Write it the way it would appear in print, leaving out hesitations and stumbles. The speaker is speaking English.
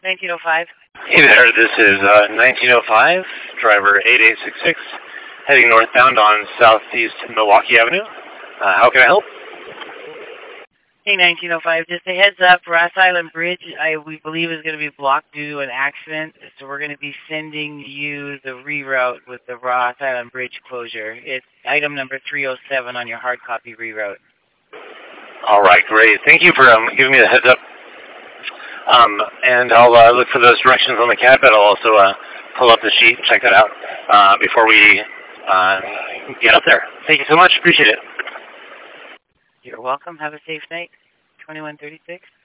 1905. Hey there, this is 1905, driver 8866, heading northbound on Southeast Milwaukee Avenue. How can I help? Hey, 1905, just a heads up, Ross Island Bridge, we believe is going to be blocked due to an accident, so we're going to be sending you the reroute with the Ross Island Bridge closure. It's item number 307 on your hard copy reroute. All right, great. Thank you for giving me the heads up. And I'll look for those directions on the CAD bed. I'll also pull up the sheet and check that out before we get up there. Thank you so much. Appreciate it. You're welcome. Have a safe night. 2136.